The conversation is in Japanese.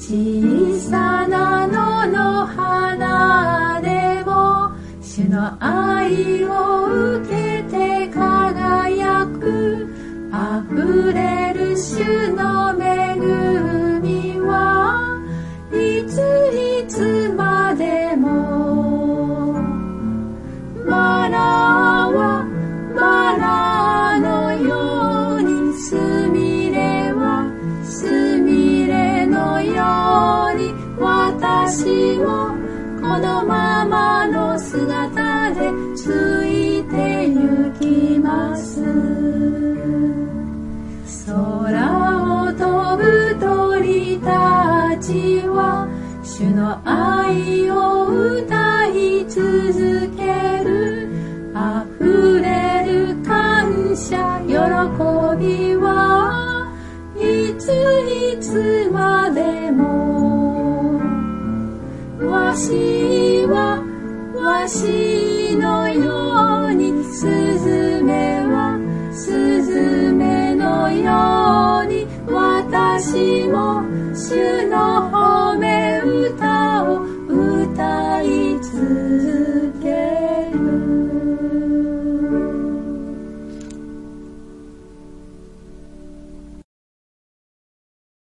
小さな野の花でも主の愛を受けて輝く。あふれる主の恵みはいついつまでも。バラのようにすみれはすみれのように、私もこのままの姿でついて行きます。空を飛ぶ鳥たちは主の愛を歌い続ける。あふれる感謝喜びはいついつまでも。わしのようにすずめはすずめのように、私も主の